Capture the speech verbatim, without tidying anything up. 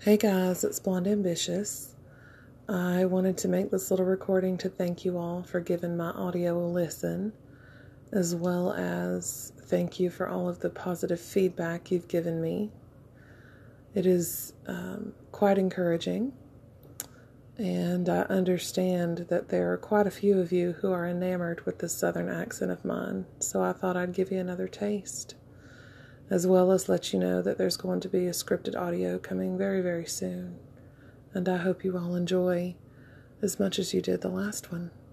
Hey guys, it's Blonde Ambitious. I wanted to make this little recording to thank you all for giving my audio a listen, as well as thank you for all of the positive feedback you've given me. It is um, quite encouraging, and I understand that there are quite a few of you who are enamored with this southern accent of mine, so I thought I'd give you another taste, as well as let you know that there's going to be a scripted audio coming very, very soon. And I hope you all enjoy as much as you did the last one.